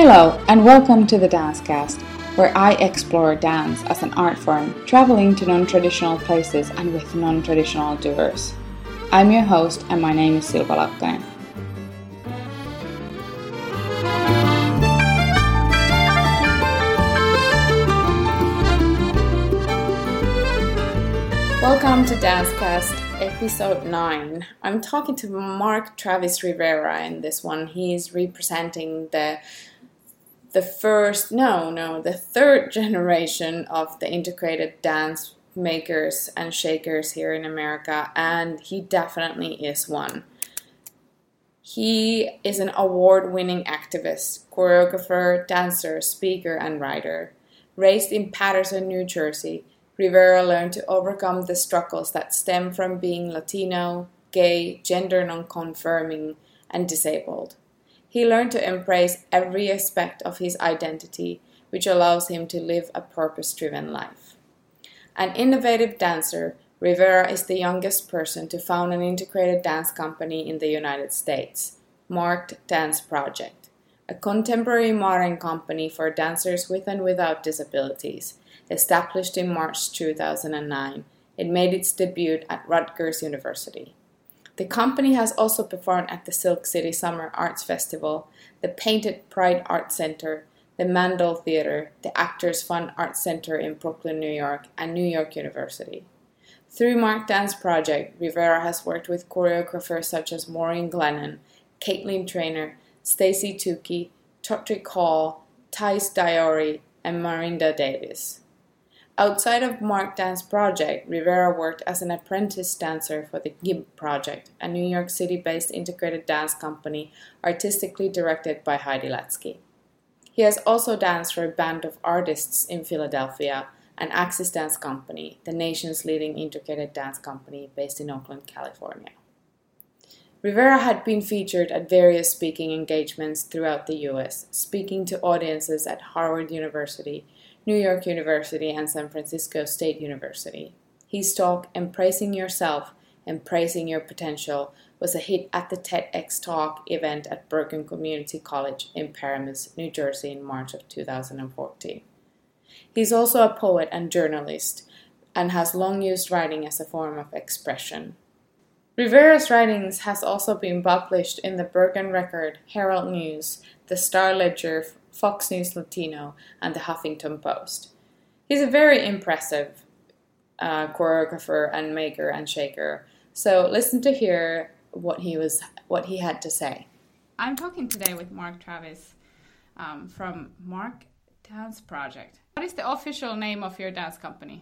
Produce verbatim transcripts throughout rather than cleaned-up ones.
Hello and welcome to the Dancecast, where I explore dance as an art form, traveling to non-traditional places and with non-traditional doers. I'm your host and my name is Silva Lakkonen. Welcome to Dancecast episode nine. I'm talking to Mark Travis Rivera in this one. He's representing the the first, no, no, the third generation of the integrated dance makers and shakers here in America, and he definitely is one. He is an award-winning activist, choreographer, dancer, speaker, and writer. Raised in Paterson, New Jersey, Rivera learned to overcome the struggles that stem from being Latino, gay, gender non-conforming, and disabled. He learned to embrace every aspect of his identity, which allows him to live a purpose-driven life. An innovative dancer, Rivera is the youngest person to found an integrated dance company in the United States, Marked Dance Project, a contemporary modern company for dancers with and without disabilities. Established in March two thousand nine, it made its debut at Rutgers University. The company has also performed at the Silk City Summer Arts Festival, the Painted Pride Art Center, the Mandel Theater, the Actors Fund Arts Center in Brooklyn, New York, and New York University. Through Marked Dance Project, Rivera has worked with choreographers such as Maureen Glennon, Caitlin Trainer, Stacey Tukey, Todrick Hall, Thais Diori, and Marinda Davis. Outside of Marked Dance Project, Rivera worked as an apprentice dancer for the G I B Project, a New York City-based integrated dance company artistically directed by Heidi Latsky. He has also danced for a band of artists in Philadelphia, an Axis Dance Company, the nation's leading integrated dance company based in Oakland, California. Rivera had been featured at various speaking engagements throughout the U S, speaking to audiences at Harvard University, New York University, and San Francisco State University. His talk, Embracing Yourself, Embracing Your Potential, was a hit at the TEDx Talk event at Bergen Community College in Paramus, New Jersey in March of two thousand fourteen. He's also a poet and journalist and has long used writing as a form of expression. Rivera's writings has also been published in the Bergen Record, Herald News, the Star Ledger, Fox News Latino, and the Huffington Post. He's a very impressive uh, choreographer and maker and shaker. So listen to hear what he was, what he had to say. I'm talking today with Mark Travis um, from Mark Dance Project. What is the official name of your dance company?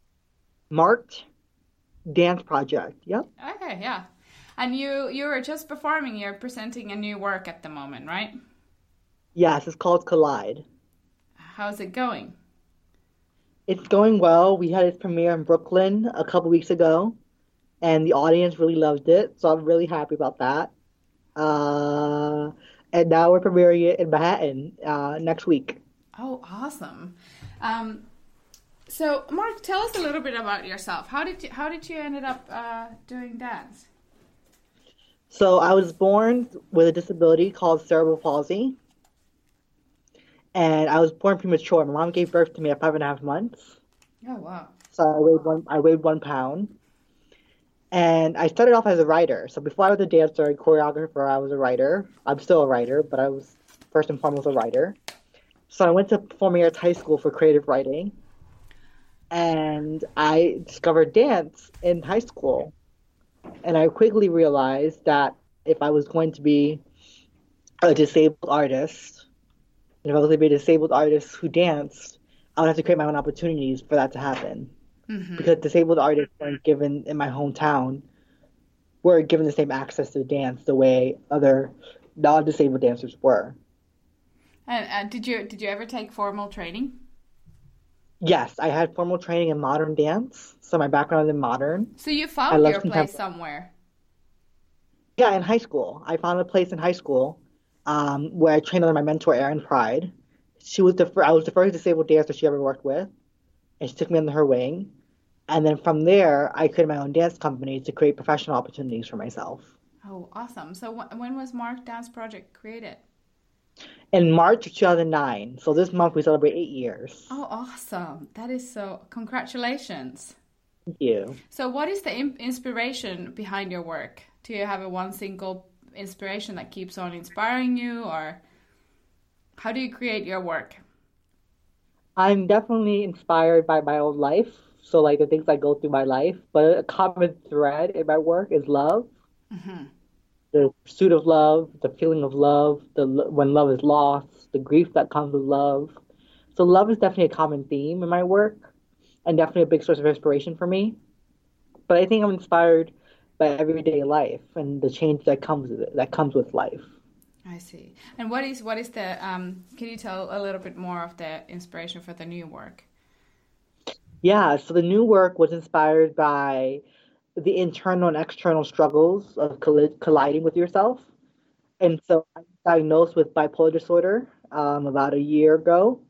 Marked Dance Project. Yep. Okay, yeah. And you you were just performing. You're presenting a new work at the moment, right? Yes, it's called Collide. How's it going? It's going well. We had its premiere in Brooklyn a couple weeks ago, and the audience really loved it, so I'm really happy about that. Uh, and now we're premiering it in Manhattan uh, next week. Oh, awesome. Um, so, Mark, tell us a little bit about yourself. How did you, how did you ended up uh, doing dance? So I was born with a disability called cerebral palsy. And I was born premature. My mom gave birth to me at five and a half months. Oh, wow. So I weighed one, I weighed one pound. And I started off as a writer. So before I was a dancer and choreographer, I was a writer. I'm still a writer, but I was first and foremost a writer. So I went to Performing Arts High School for creative writing. And I discovered dance in high school. And I quickly realized that if I was going to be a disabled artist, and if I was going to be a disabled artist who danced, I would have to create my own opportunities for that to happen. Mm-hmm. Because disabled artists weren't given in my hometown, weren't given the same access to dance the way other non-disabled dancers were. And uh, did you did you ever take formal training? Yes, I had formal training in modern dance, so my background is in modern. So you found your place somewhere? Yeah, in high school. I found a place in high school um, where I trained under my mentor, Erin Pride. She was the fir- I was the first disabled dancer she ever worked with, and she took me under her wing. And then from there, I created my own dance company to create professional opportunities for myself. Oh, awesome. So wh- when was Mark Dance Project created? In March of two thousand nine. So this month we celebrate eight years. Oh, awesome. That is so, congratulations. Thank you. So, what is the im- inspiration behind your work? Do you have a one single inspiration that keeps on inspiring you, or how do you create your work? I'm definitely inspired by my own life. So like the things I go through my life, but a common thread in my work is love, Hmm. the pursuit of love, the feeling of love, the lo- when love is lost, the grief that comes with love. So love is definitely a common theme in my work and definitely a big source of inspiration for me. But I think I'm inspired by everyday life and the change that comes with it, that comes with life. I see. And what is what is the um? Can you tell a little bit more of the inspiration for the new work? Yeah, so the new work was inspired by the internal and external struggles of colli colliding with yourself. And so I was diagnosed with bipolar disorder um, about a year ago.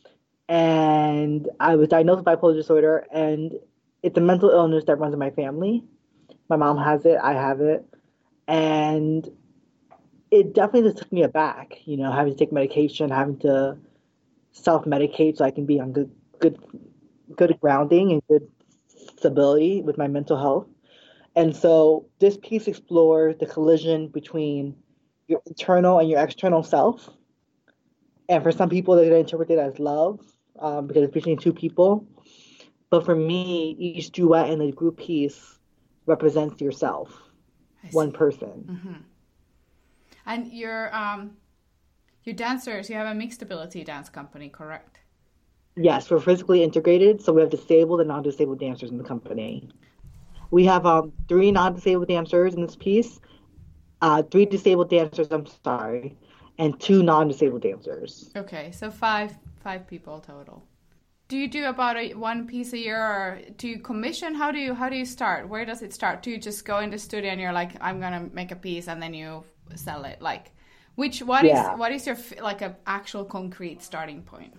And I was diagnosed with bipolar disorder, and it's a mental illness that runs in my family. My mom has it, I have it. And it definitely just took me aback, you know, having to take medication, having to self-medicate so I can be on good, good, good grounding and good stability with my mental health. And so this piece explores the collision between your internal and your external self. And for some people, they're going to interpret it as love um, because it's between two people. But for me, each duet in the group piece represents yourself, I one see. person. Hmm. And your um, your dancers, you have a mixed ability dance company, correct? Yes, we're physically integrated, so we have disabled and non-disabled dancers in the company. We have um, three non-disabled dancers in this piece, uh, three disabled dancers, I'm sorry, and two non-disabled dancers. Okay, so five five people total. Do you do about a, one piece a year, or do you commission? How do you how do you start? Where does it start? Do you just go in the studio and you're like, I'm gonna make a piece, and then you sell it? Like, which what is Yeah. what is your like a actual concrete starting point?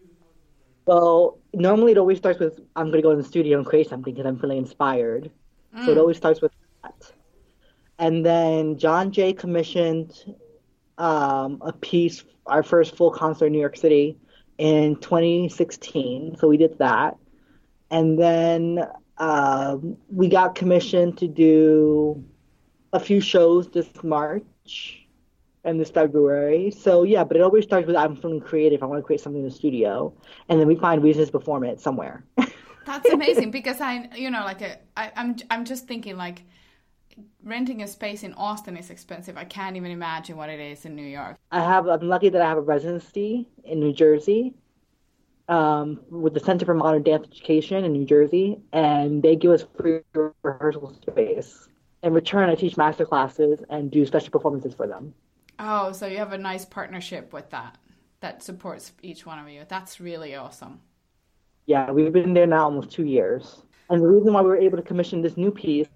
Well, normally it always starts with I'm going to go in the studio and create something because I'm feeling inspired. So it Mm. always starts with that. And then John Jay commissioned um, a piece, our first full concert in New York City in twenty sixteen. So we did that. And then um, we got commissioned to do a few shows this March and this February. So yeah, but it always starts with I'm feeling creative. I want to create something in the studio. And then we find reasons to perform it somewhere. That's amazing because I, you know, like a, I, I'm, I'm just thinking like renting a space in Austin is expensive. I can't even imagine what it is in New York. I have, I'm lucky that I have a residency in New Jersey um, with the Center for Modern Dance Education in New Jersey, and they give us free rehearsal space. In return, I teach master classes and do special performances for them. Oh, so you have a nice partnership with that that supports each one of you. That's really awesome. Yeah, we've been there now almost two years. And the reason why we were able to commission this new piece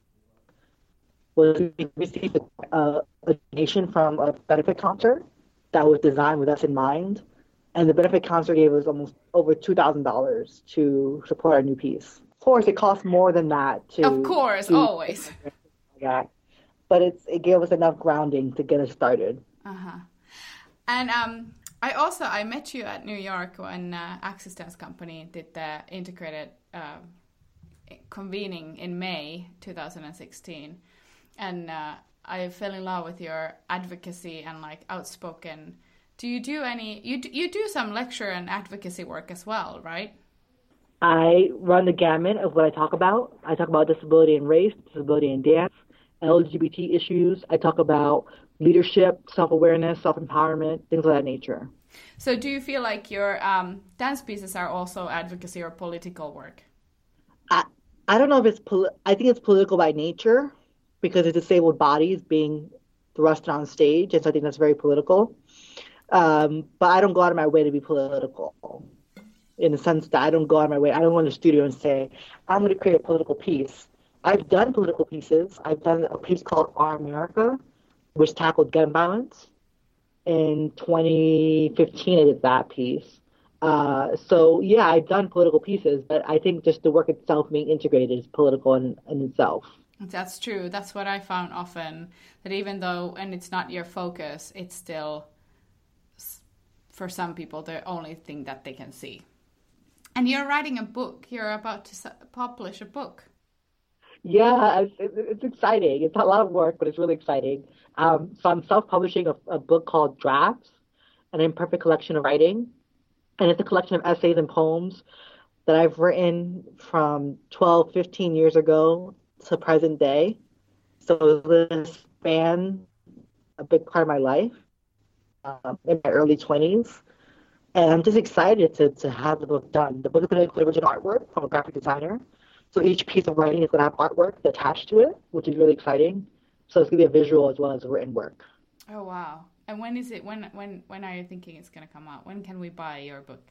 was we received a, a donation from a benefit concert that was designed with us in mind. And the benefit concert gave us almost over two thousand dollars to support our new piece. Of course, it costs more than that Of to course, to always. yeah, but it's it gave us enough grounding to get us started. Uh-huh. And um, I also I met you at New York when uh, Access Dance Company did the integrated uh, convening in May twenty sixteen, and uh, I fell in love with your advocacy and like outspoken. Do you do any? You do, you do some lecture and advocacy work as well, right? I run the gamut of what I talk about. I talk about disability and race, disability and dance, L G B T issues. I talk about leadership, self-awareness, self-empowerment, things of that nature. So, do you feel like your um, dance pieces are also advocacy or political work? I I don't know if it's poli- I think it's political by nature because it's disabled bodies being thrust on stage, and so I think that's very political. Um, but I don't go out of my way to be political in the sense that I don't go out of my way. I don't go in the studio and say, I'm going to create a political piece. I've done political pieces. I've done a piece called Our America, which tackled gun violence. In twenty fifteen, I did that piece. Uh, so, yeah, I've done political pieces, but I think just the work itself being integrated is political in, in itself. That's true. That's what I found often, that even though, and it's not your focus, it's still for some people, the only thing that they can see. And you're writing a book. You're about to s- publish a book. Yeah, it's, it's it's exciting. It's a lot of work, but it's really exciting. Um, so I'm self-publishing a, a book called Drafts, an imperfect collection of writing, and it's a collection of essays and poems that I've written from twelve, fifteen years ago to present day. So this span a big part of my life um, in my early twenties. And I'm just excited to, to have the book done. The book is going to include original artwork from a graphic designer. So each piece of writing is going to have artwork attached to it, which is really exciting. So it's going to be a visual as well as a written work. Oh, wow. And when is it, when, when, when are you thinking it's going to come out? When can we buy your book?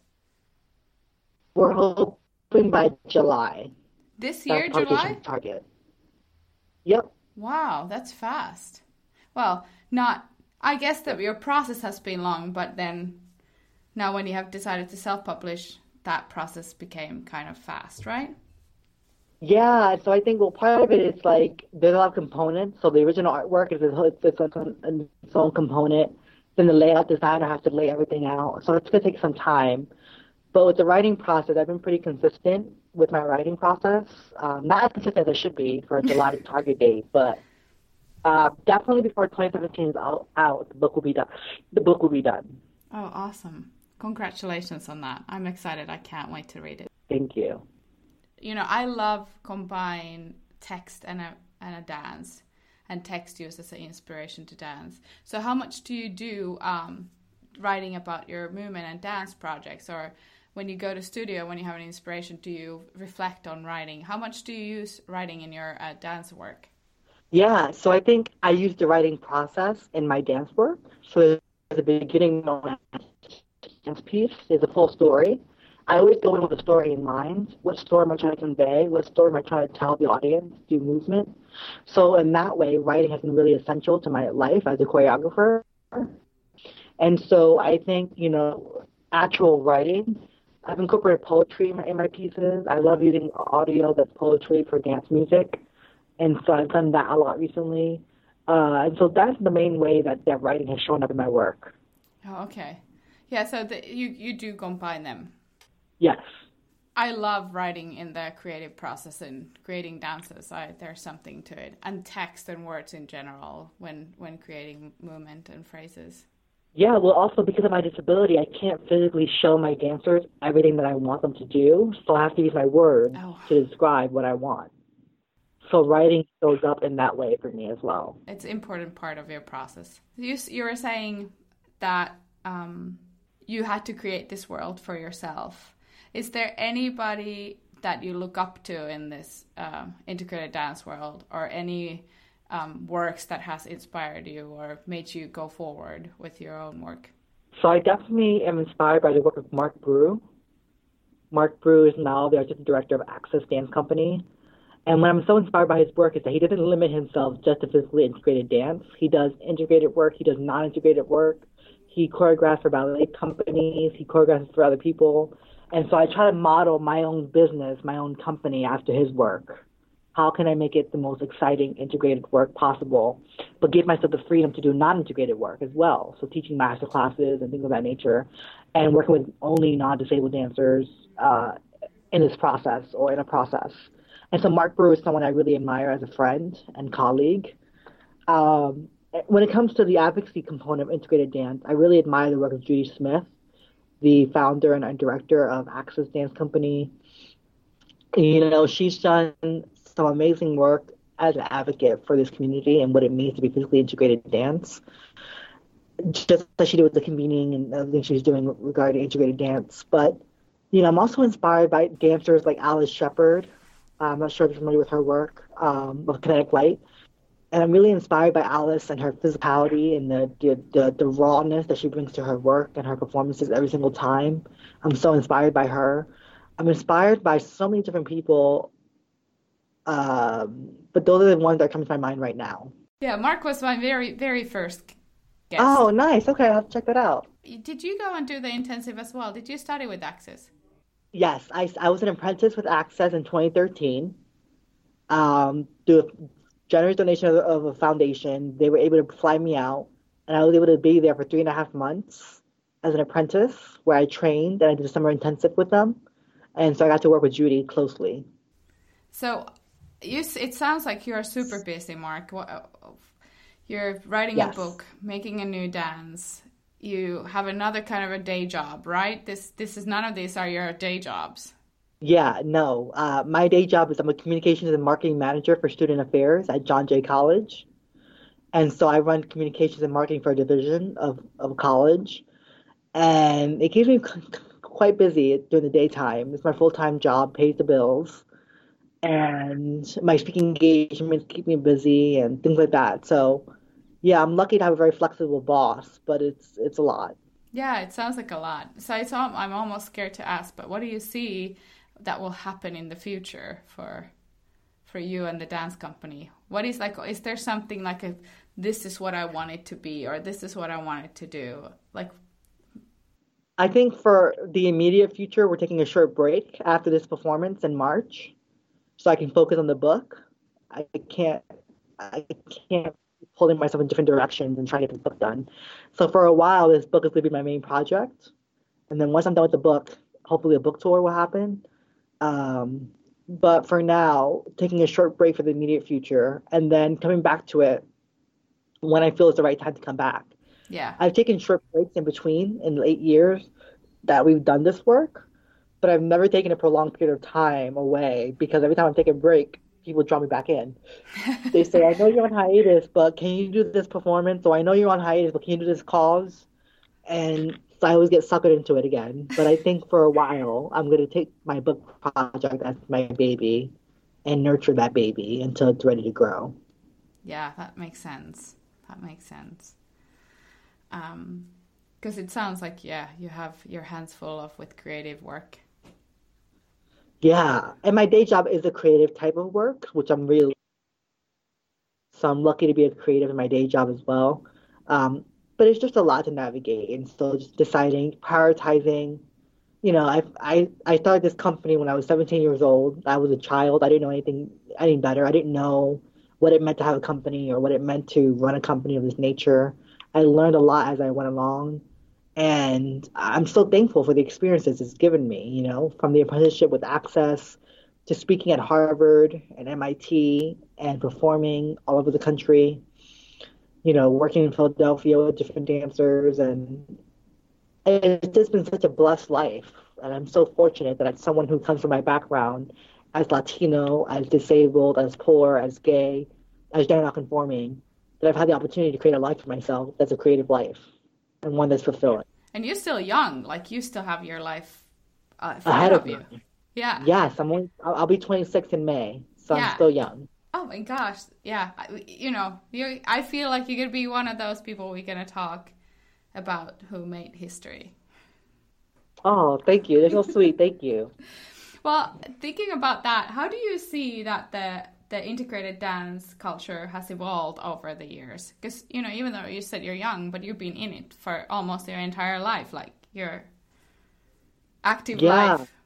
We're hoping by July. This That's year, July? publication target. Yep. Wow, that's fast. Well, not, I guess that your process has been long, but then now when you have decided to self-publish, that process became kind of fast, right? Yeah, so I think, well, part of it is like there's a lot of components. So the original artwork is its, its, its, its own component. Then the layout designer has to lay everything out. So it's going to take some time. But with the writing process, I've been pretty consistent with my writing process. Um, not as consistent as I should be for a July target date, but uh, definitely before twenty seventeen is out, out, the book will be done. The book will be done. Oh, awesome. Congratulations on that. I'm excited. I can't wait to read it. Thank you. You know, I love combine text and a and a dance, and text used as an inspiration to dance. So how much do you do um, writing about your movement and dance projects? Or when you go to studio, when you have an inspiration, do you reflect on writing? How much do you use writing in your uh, dance work? Yeah, so I think I use the writing process in my dance work. So at the beginning of my dance piece is a full story. I always go in with a story in mind. What story am I trying to convey? What story am I trying to tell the audience through movement? So in that way, writing has been really essential to my life as a choreographer. And so I think, you know, actual writing, I've incorporated poetry in my, in my pieces. I love using audio that's poetry for dance music. And so I've done that a lot recently. Uh, and so that's the main way that, that writing has shown up in my work. Oh, okay. Yeah, so the, you, you do combine them. Yes. I love writing in the creative process and creating dances. I, there's something to it. And text and words in general when, when creating movement and phrases. Yeah, well, also because of my disability, I can't physically show my dancers everything that I want them to do. So I have to use my words Oh. to describe what I want. So writing shows up in that way for me as well. It's an important part of your process. You, you were saying that um, you had to create this world for yourself. Is there anybody that you look up to in this uh, integrated dance world, or any um, works that has inspired you or made you go forward with your own work? So I definitely am inspired by the work of Mark Brew. Mark Brew is now the artistic director of Access Dance Company. And what I'm so inspired by his work is that he doesn't limit himself just to physically integrated dance. He does integrated work. He does non-integrated work. He choreographs for ballet companies. He choreographs for other people. And so I try to model my own business, my own company after his work. How can I make it the most exciting integrated work possible, but give myself the freedom to do non-integrated work as well? So teaching master classes and things of that nature, and working with only non-disabled dancers uh, in this process or in a process. And so Mark Brew is someone I really admire as a friend and colleague. Um, when it comes to the advocacy component of integrated dance, I really admire the work of Judy Smith, the founder and director of Access Dance Company. You know, she's done some amazing work as an advocate for this community and what it means to be physically integrated dance. Just as she did with the convening and everything she's doing regarding integrated dance. But, you know, I'm also inspired by dancers like Alice Shepard. I'm not sure if you're familiar with her work, um, of Kinetic Light. And I'm really inspired by Alice and her physicality and the, the, the, the rawness that she brings to her work and her performances every single time. I'm so inspired by her. I'm inspired by so many different people, um, but those are the ones that are coming to my mind right now. Yeah, Mark was my very, very first guest. Oh, nice. Okay, I'll have to check that out. Did you go and do the intensive as well? Did you study with Access? Yes, I, I was an apprentice with Access in twenty thirteen. Um, through a generous donation of, of a foundation, they were able to fly me out, and I was able to be there for three and a half months as an apprentice where I trained and I did a summer intensive with them. And so I got to work with Judy closely. So, you, s- it sounds like you're super busy, Mark. What, you're writing a Yes. book, making a new dance. You have another kind of a day job, right? This this is none of these are your day jobs. Yeah, no. Uh, my day job is I'm a communications and marketing manager for student affairs at John Jay College. And so I run communications and marketing for a division of, of college. And it keeps me c- c- quite busy during the daytime. It's my full-time job, pays the bills. And my speaking engagements keep me busy and things like that. So yeah, I'm lucky to have a very flexible boss, but it's it's a lot. Yeah, it sounds like a lot. So it's al- I'm almost scared to ask, but what do you see that will happen in the future for for you and the dance company? What is like, is there something like a, this is what I want it to be, or this is what I want it to do? Like, I think for the immediate future, we're taking a short break after this performance in March, so I can focus on the book. I can't I can't keep pulling myself in different directions and trying to get the book done. So for a while, this book is going to be my main project, and then once I'm done with the book, hopefully a book tour will happen. Um, but for now, taking a short break for the immediate future, and then coming back to it when I feel it's the right time to come back. yeah, I've taken short breaks in between in the eight years that we've done this work, but I've never taken a prolonged period of time away because every time I take a break, people draw me back in. They say, I know you're on hiatus, but can you do this performance? So I know you're on hiatus, but can you do this cause? And so I always get suckered into it again. But I think for a while, I'm going to take my book project as my baby and nurture that baby until it's ready to grow. yeah, that makes sense. That makes sense. Um, because it sounds like, yeah, you have your hands full of with creative work. Yeah. And my day job is a creative type of work, which I'm really, so I'm lucky to be a creative in my day job as well. Um, but it's just a lot to navigate. And so just deciding, prioritizing. You know, I I I started this company when I was seventeen years old. I was a child. I didn't know anything any better. I didn't know what it meant to have a company or what it meant to run a company of this nature. I learned a lot as I went along, and I'm so thankful for the experiences it's given me, you know, from the apprenticeship with Access to speaking at Harvard and M I T and performing all over the country, you know, working in Philadelphia with different dancers and it's just been such a blessed life. And I'm so fortunate that as someone who comes from my background as Latino, as disabled, as poor, as gay, as gender nonconforming, that I've had the opportunity to create a life for myself that's a creative life and one that's fulfilling. And you're still young, like you still have your life uh, ahead Ahead of of you. me. Yeah, Yes, I'm only, I'll, I'll be twenty-six in May, so I'm yeah. still young. Oh my gosh, yeah. I- You know, you. I feel like you could be one of those people we're gonna talk about who made history. Oh, thank you. They're so sweet. Thank you. Well, thinking about that, how do you see that the the integrated dance culture has evolved over the years? Because you know, even though you said you're young, but you've been in it for almost your entire life, like your active Yeah, life.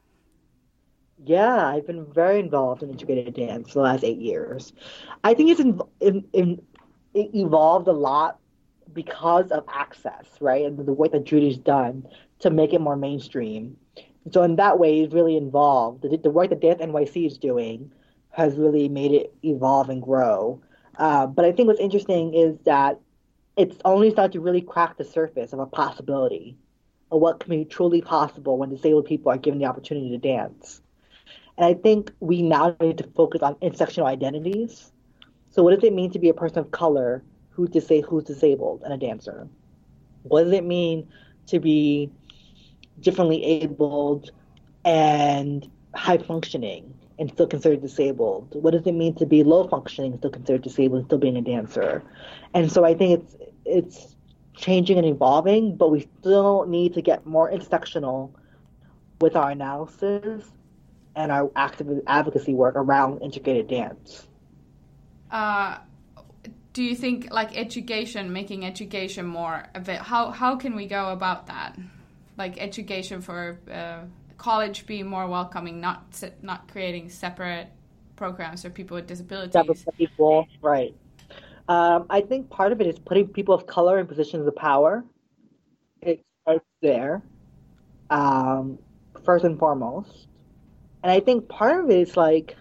yeah, I've been very involved in integrated dance for the last eight years. I think it's in, in, in, it evolved a lot because of access, right? And the work that Judy's done to make it more mainstream. So in that way, it's really involved. The, the work that Dance N Y C is doing has really made it evolve and grow. Uh, but I think what's interesting is that it's only started to really crack the surface of a possibility of what can be truly possible when disabled people are given the opportunity to dance. And I think we now need to focus on intersectional identities. So what does it mean to be a person of color who to say who's disabled and a dancer? What does it mean to be differently abled and high functioning and still considered disabled? What does it mean to be low functioning and still considered disabled and still being a dancer? And so I think it's it's changing and evolving, but we still need to get more intersectional with our analysis and our active advocacy work around integrated dance. Uh, do you think like education, making education more avail- how how can we go about that? Like education for uh, college being more welcoming, not se- not creating separate programs for people with Separate disabilities. people, right? Um, I think part of it is putting people of color in positions of power. It starts there, um, first and foremost. And I think part of it is like,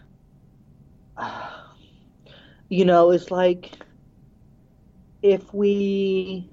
you know, it's like if we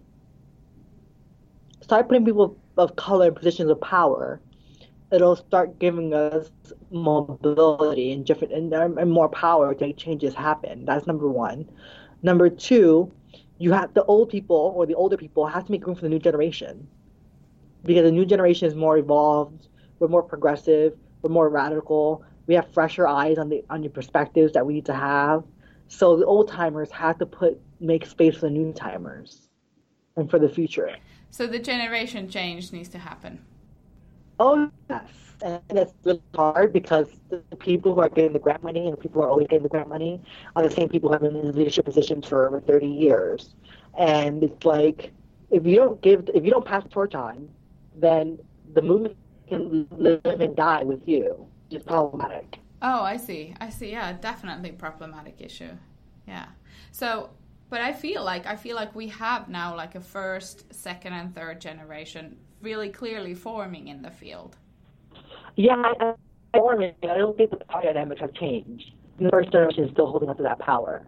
start putting people of color in positions of power, it'll start giving us mobility and different and, and more power to make changes happen. That's number one. Number two, you have the old people or the older people have to make room for the new generation because the new generation is more evolved, we're more progressive, we're more radical, we have fresher eyes on the on the perspectives that we need to have. So the old timers have to put make space for the new timers and for the future. So the generation change needs to happen. Oh yes, and that's really hard because the people who are getting the grant money and the people who are always getting the grant money are the same people who have been in leadership positions for over thirty years. And it's like if you don't give, if you don't pass the torch on, then the movement can live and die with you. It's problematic. Oh, I see. I see. Yeah, definitely problematic issue. Yeah. So, but I feel like I feel like we have now like a first, second, and third generation really clearly forming in the field. Yeah, I, I, I don't think the power dynamics have changed. The first generation is still holding on to that power.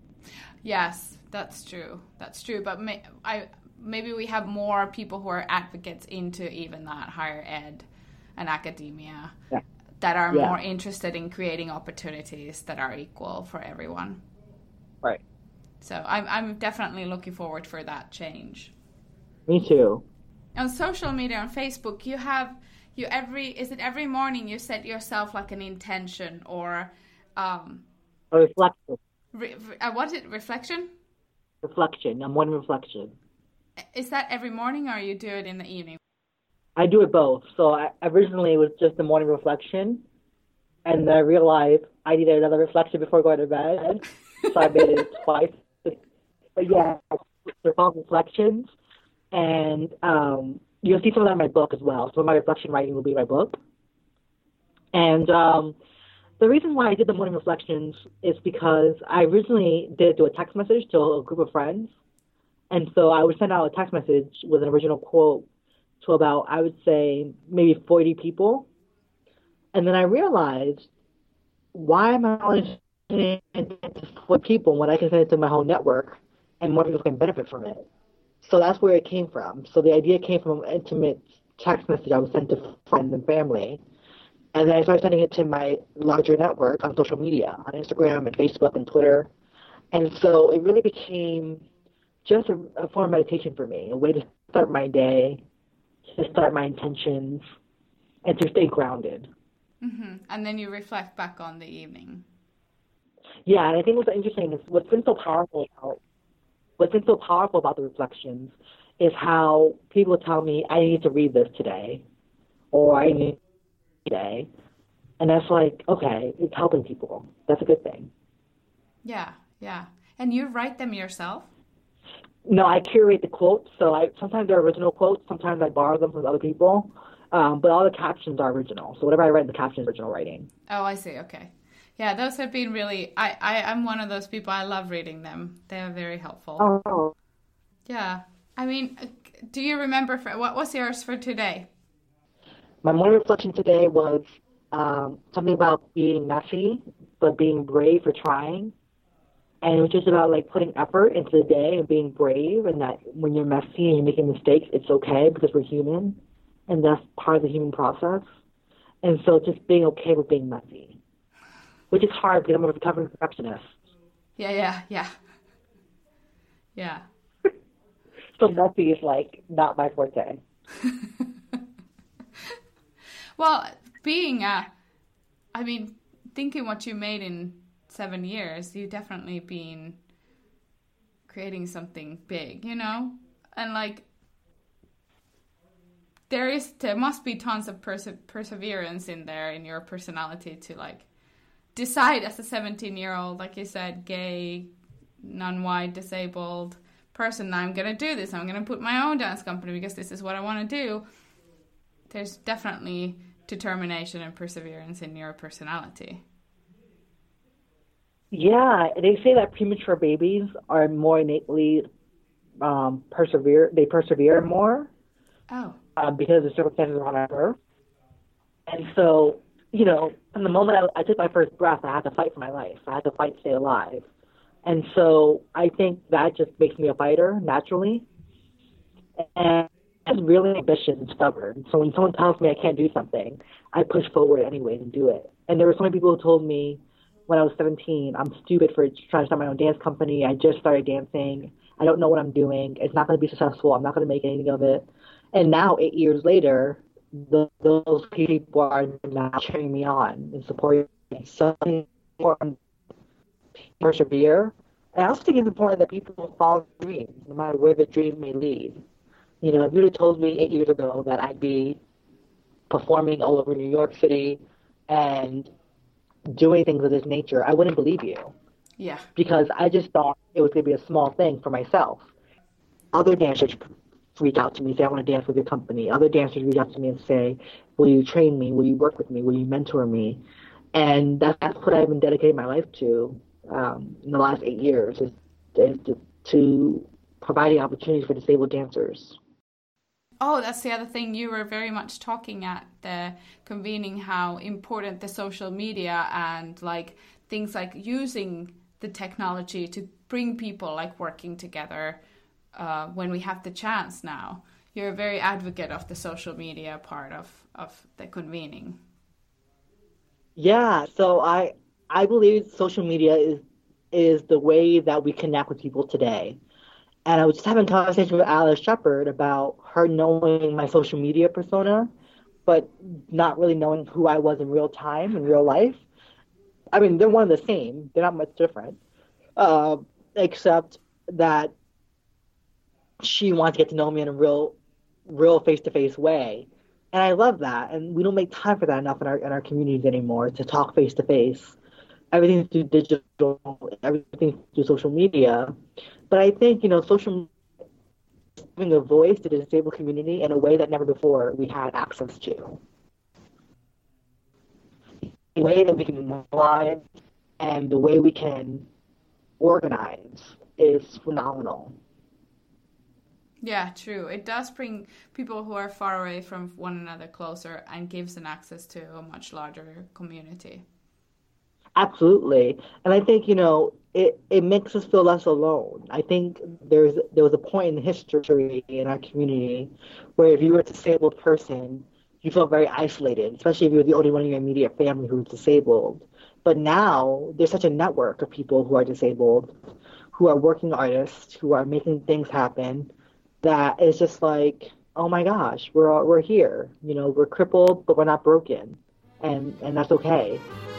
Yes, that's true. That's true. But may, I maybe we have more people who are advocates into even that higher ed and academia yeah. that are yeah. more interested in creating opportunities that are equal for everyone. Right. So I'm I'm definitely looking forward for that change. Me too. On social media, on Facebook, you have you every is it every morning you set yourself like an intention or um a reflection. Re, uh, what is it? Reflection? Reflection. A morning reflection. Is that every morning or you do it in the evening? I do it both. So I, originally it was just a morning reflection, and then I realized I needed another reflection before going to bed, so I made it twice. But yeah, they're called reflections, and um, you'll see some of that in my book as well. Some of my reflection writing will be in my book. And um, the reason why I did the morning reflections is because I originally did it through a text message to a group of friends. And so I would send out a text message with an original quote to about, I would say, maybe forty people. And then I realized, why am I only sending it to forty people when I can send it to my whole network and more people can benefit from it? So that's where it came from. So the idea came from an intimate text message I would send to friends and family. And then I started sending it to my larger network on social media, on Instagram and Facebook and Twitter. And so it really became just a, a form of meditation for me, a way to start my day, to start my intentions, and to stay grounded. Mm-hmm. And then you reflect back on the evening. Yeah, and I think what's interesting is what's been so powerful about what's been so powerful about the reflections is how people tell me I need to read this today, or I need today, and that's like, okay, it's helping people. That's a good thing. Yeah, yeah. And you write them yourself? No, I curate the quotes. So I sometimes they're original quotes. Sometimes I borrow them from other people. Um, but all the captions are original. So whatever I write in the caption is original writing. Oh, I see. Okay. Yeah, those have been really... I, I, I'm one of those people. I love reading them. They are very helpful. Oh. Yeah. I mean, do you remember... For, what was yours for today? My morning reflection today was um, something about being messy, but being brave for trying. And it was just about like putting effort into the day and being brave, and that when you're messy and you're making mistakes, it's okay because we're human, and that's part of the human process. And so just being okay with being messy, which is hard because I'm a recovering perfectionist. Yeah, yeah, yeah. Yeah. So messy is like not my forte. Well, being a, I mean, thinking what you made in seven years, you definitely been creating something big, you know? And like, there is, there must be tons of perse- perseverance in there in your personality to like decide as a seventeen year old, like you said, gay, non-white, disabled person, I'm going to do this. I'm going to put my own dance company because this is what I want to do. There's definitely determination and perseverance in your personality. Yeah, they say that premature babies are more innately um, persevere. They persevere more. Oh. uh, because the circumstances around my birth. And so, you know, from the moment I, I took my first breath, I had to fight for my life. I had to fight to stay alive. And so I think that just makes me a fighter naturally. And I'm really ambitious and stubborn. So when someone tells me I can't do something, I push forward anyway and do it. And there were so many people who told me when I was seventeen, I'm stupid for trying to start my own dance company. I just started dancing. I don't know what I'm doing. It's not going to be successful. I'm not going to make anything of it. And now, eight years later, the, those people are now cheering me on and supporting me. So important to persevere. And I also think it's important that people follow dreams, no matter where the dream may lead. You know, if you had told me eight years ago that I'd be performing all over New York City and doing things of this nature, I wouldn't believe you. Yeah. Because I just thought it was going to be a small thing for myself. Other dancers reach out to me and say, I want to dance with your company. Other dancers reach out to me and say, will you train me? Will you work with me? Will you mentor me? And that's, that's what I've been dedicating my life to um, in the last eight years, is, is to, to providing opportunities for disabled dancers. Oh, that's the other thing. You were very much talking at the convening how important the social media and like things like using the technology to bring people like working together uh, when we have the chance now. You're a very advocate of the social media part of, of the convening. Yeah, so I I believe social media is is the way that we connect with people today. And I was just having a conversation with Alice Shepard about her knowing my social media persona, but not really knowing who I was in real time, in real life. I mean, they're one and the same. They're not much different, uh, except that she wants to get to know me in a real, real face-to-face way. And I love that. And we don't make time for that enough in our in our communities anymore, to talk face-to-face. Everything's through digital, everything's through social media. But I think, you know, social media is giving a voice to the disabled community in a way that never before we had access to. The way that we can mobilize and the way we can organize is phenomenal. Yeah, true. It does bring people who are far away from one another closer and gives an access to a much larger community. Absolutely. And I think, you know, it, it makes us feel less alone. I think there's there was a point in history in our community where if you were a disabled person, you felt very isolated, especially if you were the only one in your immediate family who was disabled. But now there's such a network of people who are disabled, who are working artists, who are making things happen, that it's just like, oh my gosh, we're all, we're here. You know, we're crippled, but we're not broken. And and that's okay.